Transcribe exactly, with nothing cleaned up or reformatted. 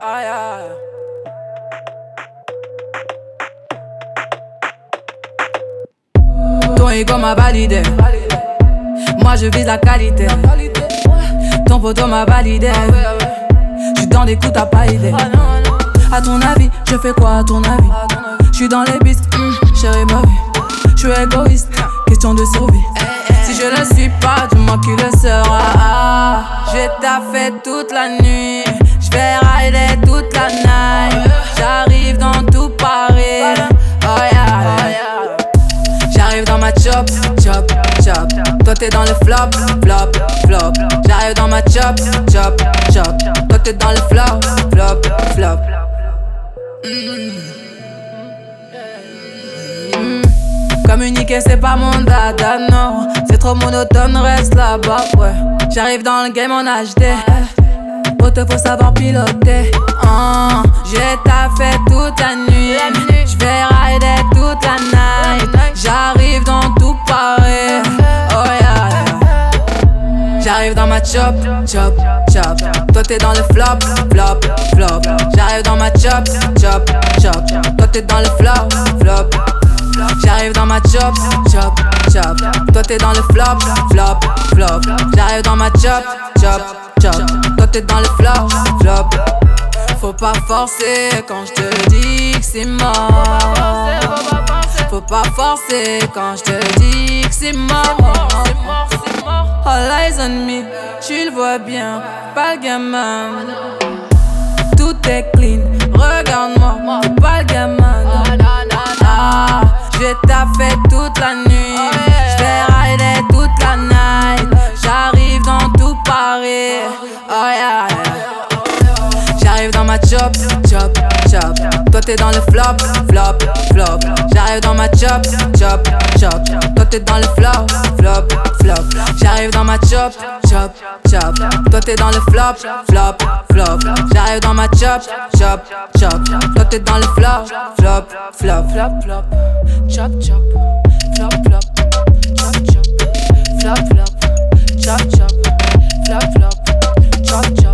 Aïe, aïe. Ton ego m'a validé. Moi je vise la qualité. Ton poteau m'a validé. J'suis dans des coups, t'as pas idée. A ton avis, je fais quoi à ton avis? J'suis dans les pistes, mmh, chérie ma vie. J'suis égoïste, question de survie. Si je le suis pas, dis-moi qui le sera. J'ai taffé toute la nuit, j'vais rider toute la night. J'arrive dans tout Paris, oh yeah. J'arrive dans ma chop, chop, chop. Toi t'es dans le flop, flop, flop. J'arrive dans ma chop, chop, chop. Toi t'es dans le flop, flop, flop. Mm. Mm. Communiquer c'est pas mon dada, non. C'est trop monotone, reste là-bas, ouais. J'arrive dans le game en H D. Oh, te faut savoir piloter. Oh, j'ai taffé toute la nuit. J'vais rider toute la night. J'arrive dans tout Paris. Oh yeah, yeah. J'arrive dans ma chop, chop, chop. Toi t'es dans le flop, flop, flop. J'arrive dans ma chop, chop, chop. Toi t'es dans le flop, flop. J'arrive dans ma chop, chop, chop. Toi t'es dans le flop, flop, flop. J'arrive dans ma chop, chop, chop. Toi t'es dans le flop, flop. Faut pas forcer quand je te dis que c'est mort. Faut pas forcer quand je te dis que c'est mort. All eyes on me, tu le vois bien, pas le gamin. Tout est clean, regarde-moi, t'es pas le gamin. Ah, j'ai taffé toute la nuit, j'vais rider toute la night. J'arrive dans tout Paris, oh yeah, yeah. J'arrive dans ma chop, chop, chop. Toi t'es dans le flop, flop, flop. J'arrive dans ma chop, chop, chop. Toi t'es dans le flop, flop, flop. J'arrive dans ma chop, chop, chop. Toi t'es dans le flop, flop, flop. J'arrive dans ma chop, chop, chop. Toi t'es dans le flop, flop, flop, flop, flop. Chop, chop, flop, flop. Chop, chop, flop, flop. Chop, chop, flop, flop. Chop, chop.